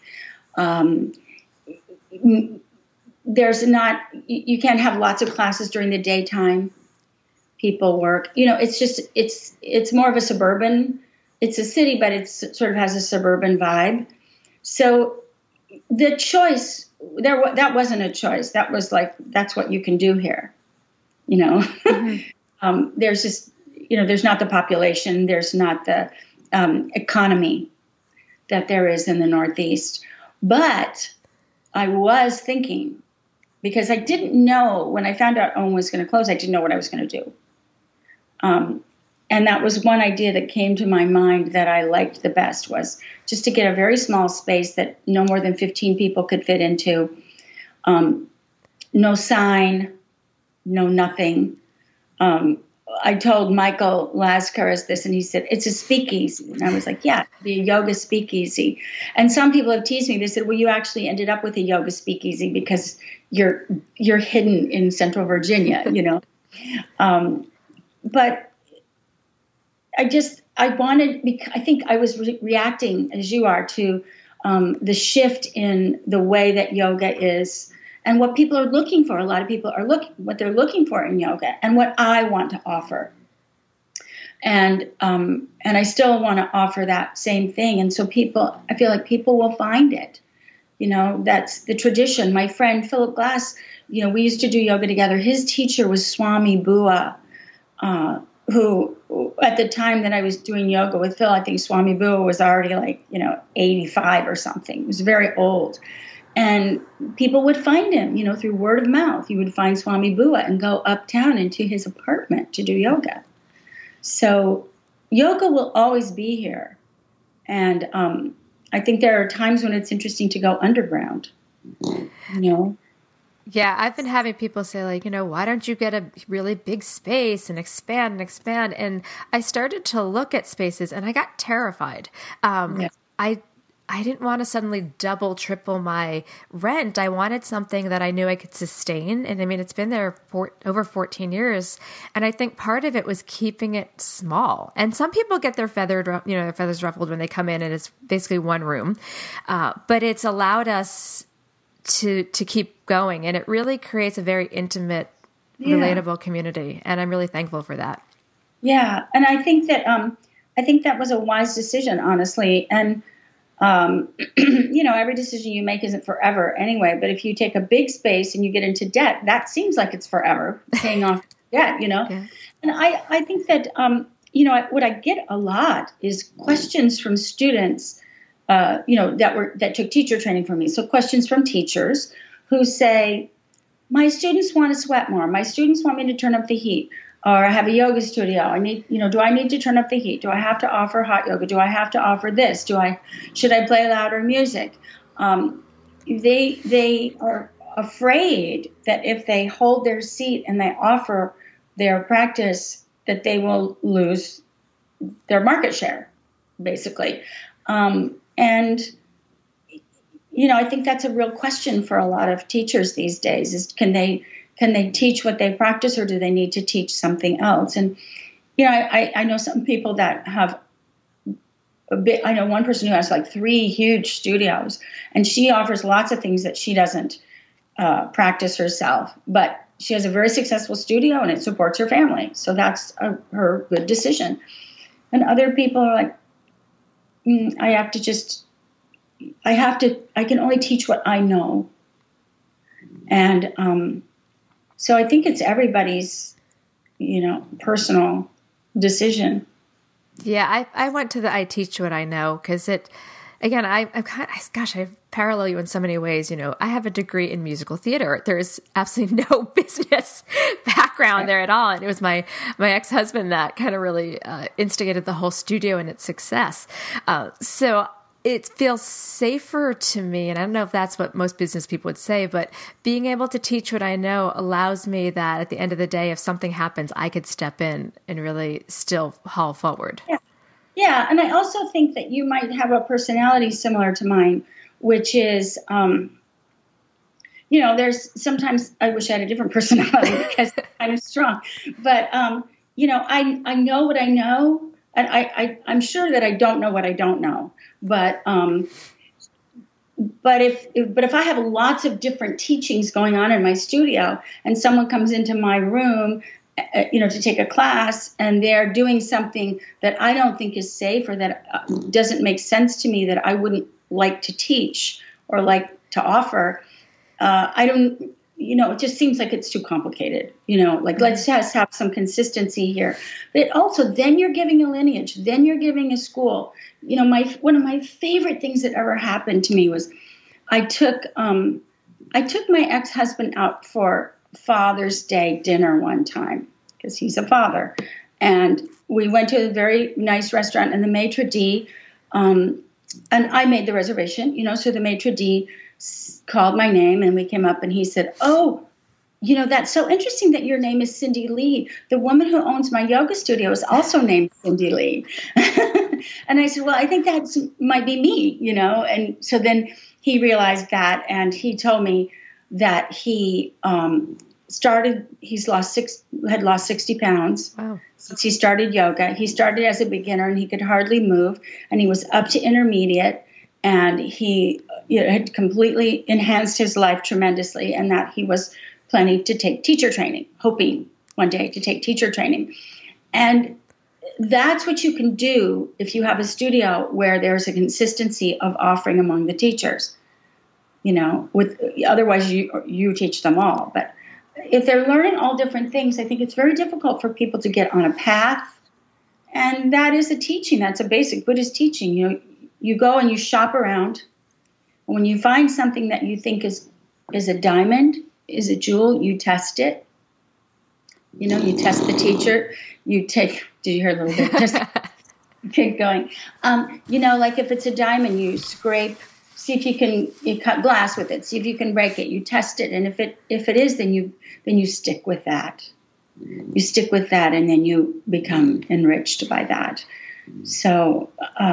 You can't have lots of classes during the daytime. people work. It's more of a suburban, it's a city, but it's sort of has a suburban vibe. So the choice that wasn't a choice. That was like, that's what you can do here. Mm-hmm. There's just, there's not the population. There's not the economy that there is in the Northeast. But I was thinking, because I didn't know when I found out OWN was going to close, I didn't know what I was going to do. And that was one idea that came to my mind that I liked the best, was just to get a very small space that no more than 15 people could fit into. No sign, no nothing. I told Michael Laskaris this, and he said, it's a speakeasy. And I was like, yeah, the yoga speakeasy. And some people have teased me. They said, well, you actually ended up with a yoga speakeasy because you're hidden in Central Virginia, But I think I was reacting, as you are, to the shift in the way that yoga is and what people are looking for. A lot of people are what they're looking for in yoga and what I want to offer. And I still want to offer that same thing. And so I feel like people will find it. That's the tradition. My friend Philip Glass, we used to do yoga together. His teacher was Swami Bua, who at the time that I was doing yoga with Phil, I think Swami Bua was already 85 or something. He was very old. And people would find him, through word of mouth. You would find Swami Bua and go uptown into his apartment to do yoga. So yoga will always be here. And I think there are times when it's interesting to go underground, Yeah, I've been having people say, why don't you get a really big space and expand and expand? And I started to look at spaces and I got terrified. Yes. I didn't want to suddenly double, triple my rent. I wanted something that I knew I could sustain. And I mean, it's been there for over 14 years. And I think part of it was keeping it small. And some people get their feathers ruffled when they come in and it's basically one room. But it's allowed us to keep going. And it really creates a very intimate, relatable community. And I'm really thankful for that. Yeah. And I think that was a wise decision, honestly. And, every decision you make isn't forever anyway. But if you take a big space and you get into debt, that seems like it's forever, paying off debt, Yeah. And I think that, what I get a lot is questions from students, that took teacher training from me. So questions from teachers who say, my students want to sweat more. My students want me to turn up the heat. Or I have a yoga studio. Do I need to turn up the heat? Do I have to offer hot yoga? Do I have to offer this? Should I play louder music? They are afraid that if they hold their seat and they offer their practice, that they will lose their market share, basically. And I think that's a real question for a lot of teachers these days: is can they teach what they practice, or do they need to teach something else? And, I know some people that have I know one person who has 3 huge studios, and she offers lots of things that she doesn't practice herself, but she has a very successful studio and it supports her family. So that's her good decision. And other people are like, I can only teach what I know. And, so I think it's everybody's, personal decision. Yeah, I went to the I teach what I know because I parallel you in so many ways. I have a degree in musical theater. There's absolutely no business background there at all. And it was my ex-husband that kind of really instigated the whole studio and its success. So it feels safer to me, and I don't know if that's what most business people would say, but being able to teach what I know allows me that at the end of the day, if something happens, I could step in and really still haul forward. Yeah, and I also think that you might have a personality similar to mine, which is, there's sometimes I wish I had a different personality because I'm kind of strong, but, I know what I know, and I'm sure that I don't know what I don't know. But if I have lots of different teachings going on in my studio and someone comes into my room to take a class, and they're doing something that I don't think is safe or that doesn't make sense to me, that I wouldn't like to teach or like to offer, I don't, it just seems like it's too complicated, let's just have some consistency here. But also, then you're giving a lineage, then you're giving a school. One of my favorite things that ever happened to me was I took my ex-husband out for Father's Day dinner one time, because he's a father. And we went to a very nice restaurant, and the maitre d', and I made the reservation, so the maitre d' called my name, and we came up, and he said, "Oh, that's so interesting that your name is Cindy Lee. The woman who owns my yoga studio is also named Cindy Lee." And I said, "Well, I think that might be me, And so then he realized that, and he told me that he had lost 60 pounds. Wow. Since he started yoga. He started as a beginner, and he could hardly move, and he was up to intermediate, and he had completely enhanced his life tremendously, and that he was planning to take teacher training, hoping one day to take teacher training. And that's what you can do if you have a studio where there's a consistency of offering among the teachers. Otherwise you teach them all. But if they're learning all different things, I think it's very difficult for people to get on a path. And that is a teaching. That's a basic Buddhist teaching. You go and you shop around. And when you find something that you think is a diamond, is a jewel, you test it. You test the teacher. Did you hear a little bit? Just keep going. Like if it's a diamond, you scrape, see if you cut glass with it, see if you can break it, you test it. And if it is, then you stick with that. You stick with that, and then you become enriched by that. So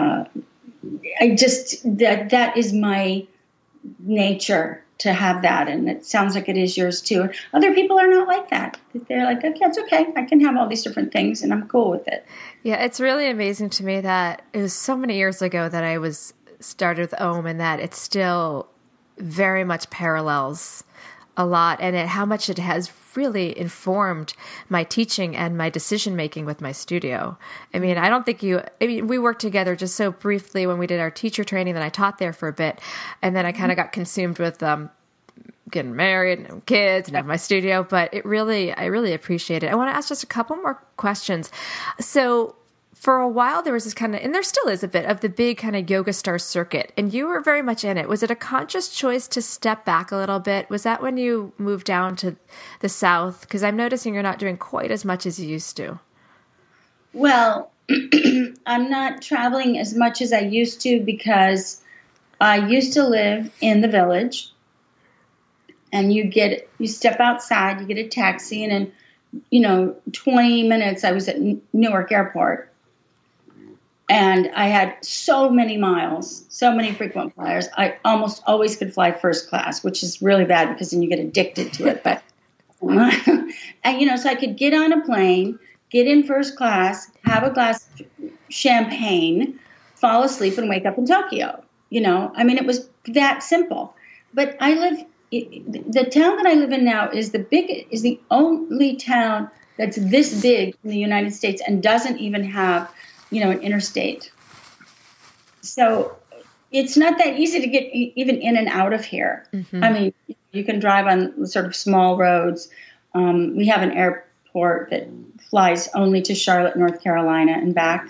that is my nature, to have that, and it sounds like it is yours too. Other people are not like that. They're like, okay, it's okay. I can have all these different things, and I'm cool with it. Yeah, it's really amazing to me that it was so many years ago that I was started with Om, and that it still very much parallels a lot, and how much it has really informed my teaching and my decision making with my studio. I mean, we worked together just so briefly when we did our teacher training, that I taught there for a bit, and then I kind of got consumed with getting married and having kids and have my studio. But I really appreciate it. I want to ask just a couple more questions. So for a while, there was this kind of, and there still is a bit of the big kind of Yoga Star circuit, and you were very much in it. Was it a conscious choice to step back a little bit? Was that when you moved down to the South? Because I'm noticing you're not doing quite as much as you used to. Well, I'm not traveling as much as I used to, because I used to live in the village, and you step outside, you get a taxi, and in 20 minutes I was at Newark Airport. And I had so many miles, so many frequent flyers. I almost always could fly first class, which is really bad because then you get addicted to it. But, and, so I could get on a plane, get in first class, have a glass of champagne, fall asleep, and wake up in Tokyo. It was that simple. But the town that I live in now is the only town that's this big in the United States and doesn't even have an interstate. So it's not that easy to get even in and out of here. Mm-hmm. You can drive on sort of small roads. We have an airport that flies only to Charlotte, North Carolina and back.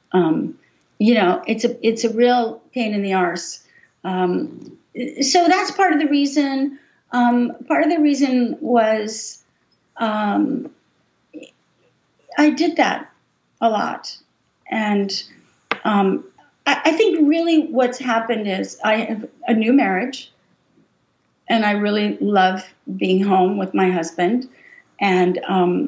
It's a real pain in the arse. So that's part of the reason. Part of the reason was I did that a lot. And I think really what's happened is I have a new marriage, and I really love being home with my husband. And,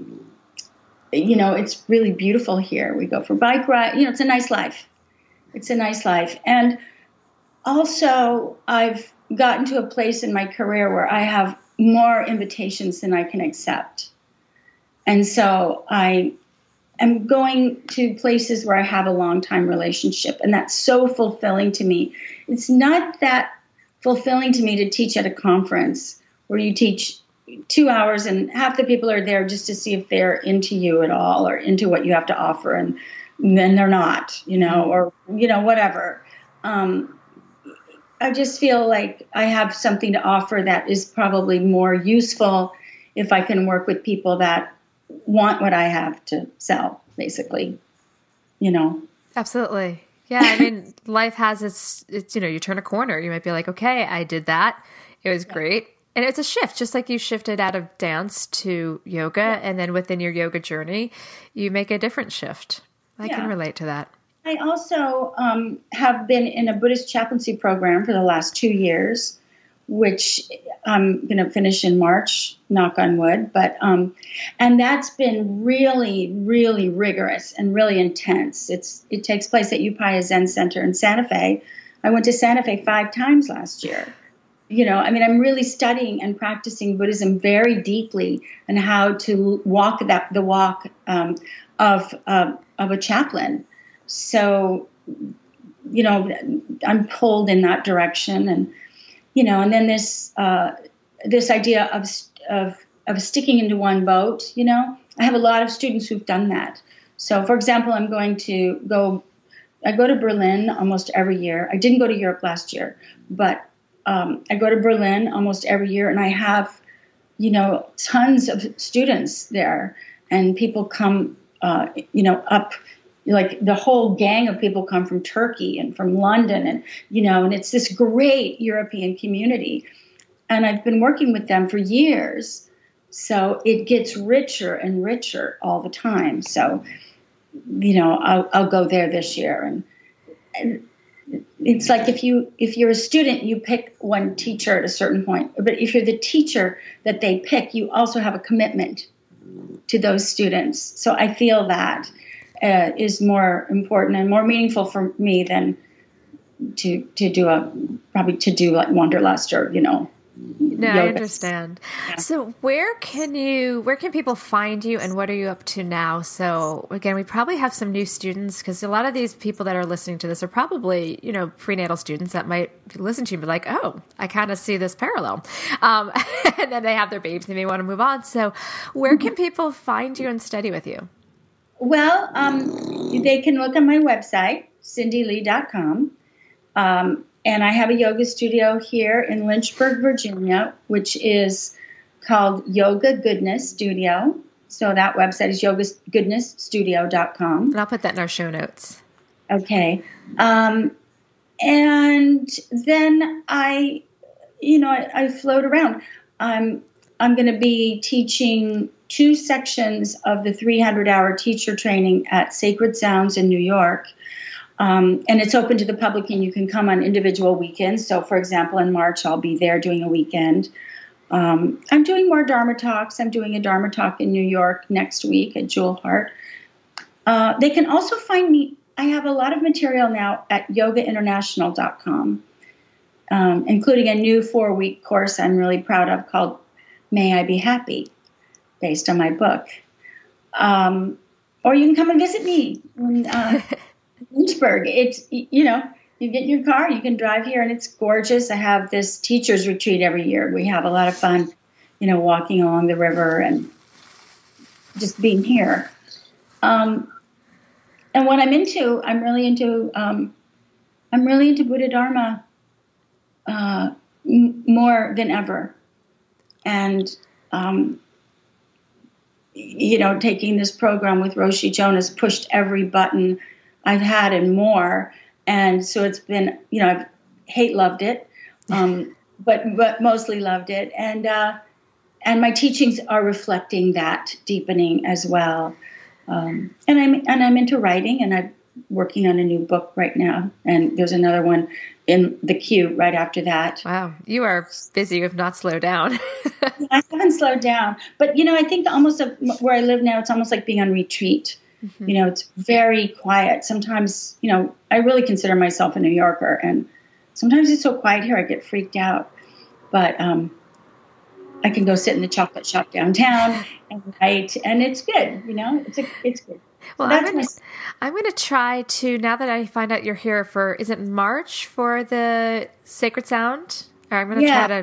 it's really beautiful here. We go for bike ride. It's a nice life. And also I've gotten to a place in my career where I have more invitations than I can accept. And so I'm going to places where I have a long-time relationship, and that's so fulfilling to me. It's not that fulfilling to me to teach at a conference where you teach, 2 hours, and half the people are there just to see if they're into you at all or into what you have to offer, and then they're not, or whatever. I just feel like I have something to offer that is probably more useful if I can work with people that want what I have to sell, basically, Absolutely. Yeah. I mean, life has its, you turn a corner. You might be like, okay, I did that. It was great. And it's a shift, just like you shifted out of dance to yoga. Yeah. And then within your yoga journey, you make a different shift. I can relate to that. I also have been in a Buddhist chaplaincy program for the last 2 years, which I'm going to finish in March, knock on wood. But and that's been really, really rigorous and really intense. It takes place at Upaya Zen Center in Santa Fe. I went to Santa Fe 5 times last year. I'm really studying and practicing Buddhism very deeply and how to walk the walk of a chaplain. So, I'm pulled in that direction, and and then this idea of sticking into one boat. I have a lot of students who've done that. So, for example, I go to Berlin almost every year. I didn't go to Europe last year, but I go to Berlin almost every year, and I have, tons of students there, and people come, up, like the whole gang of people come from Turkey and from London, and, and it's this great European community. And I've been working with them for years. So it gets richer and richer all the time. So, I'll go there this year. And it's like if you're a student, you pick one teacher at a certain point. But if you're the teacher that they pick, you also have a commitment to those students. So I feel that is more important and more meaningful for me than to do like Wanderlust or No, yoga. I understand. Yeah. So where can people find you, and what are you up to now? So again, we probably have some new students, because a lot of these people that are listening to this are probably, prenatal students that might listen to you and be like, oh, I kind of see this parallel. And then they have their babies, they may want to move on. So where can people find you and study with you? Well, they can look on my website, cindylee.com. And I have a yoga studio here in Lynchburg, Virginia, which is called Yoga Goodness Studio. So that website is yogagoodnessstudio.com. And I'll put that in our show notes. Okay. And then I float around. I'm going to be teaching 2 sections of the 300-hour teacher training at Sacred Sounds in New York. And it's open to the public, and you can come on individual weekends. So, for example, in March, I'll be there doing a weekend. I'm doing more Dharma talks. I'm doing a Dharma talk in New York next week at Jewel Heart. They can also find me. I have a lot of material now at yogainternational.com, including a new 4-week course I'm really proud of called May I Be Happy, based on my book. Or you can come and visit me in Lynchburg. It's, you get your car, you can drive here, and it's gorgeous. I have this teacher's retreat every year. We have a lot of fun, walking along the river and just being here. And what I'm into, I'm really into Buddha Dharma more than ever. And, taking this program with Roshi Jonas pushed every button I've had and more. And so it's been, I've loved it, but mostly loved it. And my teachings are reflecting that deepening as well. And I'm into writing, and I'm working on a new book right now. And there's another one in the queue right after that. Wow. You are busy. You have not slowed down. I haven't slowed down. But, I think almost where I live now, it's almost like being on retreat. Mm-hmm. It's very quiet. Sometimes, I really consider myself a New Yorker, and sometimes it's so quiet here I get freaked out. But I can go sit in the chocolate shop downtown and write, and it's good. It's good. Well, I'm going to try to, now that I find out you're here is it March for the Sacred Sound? Or I'm going to try to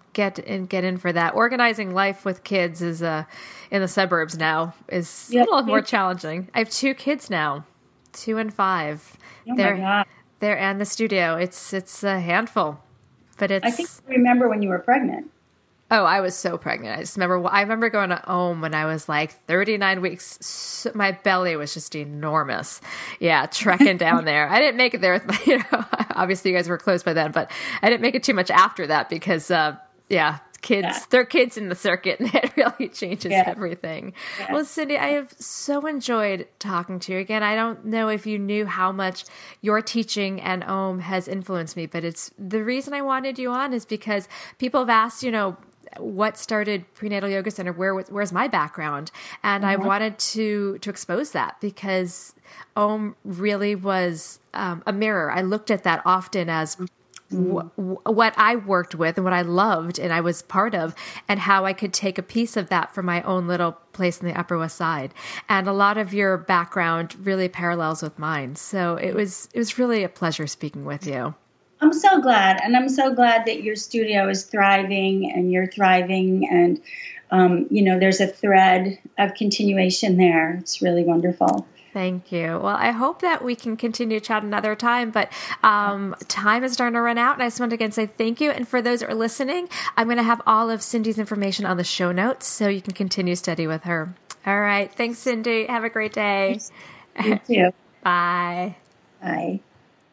get in for that. Organizing life with kids is in the suburbs now is a little more challenging. I have 2 kids now, 2 and 5. Oh my God. They're in the studio. It's a handful, but I think I remember when you were pregnant. Oh, I was so pregnant. I remember going to Ohm when I was like 39 weeks. So my belly was just enormous. Yeah, trekking down there. I didn't make it there. Obviously you guys were close by then, but I didn't make it too much after that because, kids, they're kids in the circuit, and it really changes everything. Yeah. Well, Cindy, I have so enjoyed talking to you again. I don't know if you knew how much your teaching and Ohm has influenced me, but it's the reason I wanted you on is because people have asked, what started Prenatal Yoga Center? Where's my background? And I wanted to expose that because Ohm really was a mirror. I looked at that often as what I worked with and what I loved and I was part of, and how I could take a piece of that for my own little place in the Upper West Side. And a lot of your background really parallels with mine. So it was really a pleasure speaking with you. I'm so glad. And I'm so glad that your studio is thriving and you're thriving. And, there's a thread of continuation there. It's really wonderful. Thank you. Well, I hope that we can continue to chat another time, but time is starting to run out. And I just want to again say thank you. And for those that are listening, I'm going to have all of Cindy's information on the show notes so you can continue study with her. All right. Thanks, Cindy. Have a great day. You too. Bye. Bye.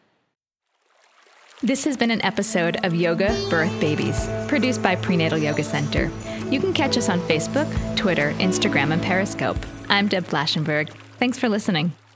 This has been an episode of Yoga Birth Babies, produced by Prenatal Yoga Center. You can catch us on Facebook, Twitter, Instagram, and Periscope. I'm Deb Flaschenberg. Thanks for listening.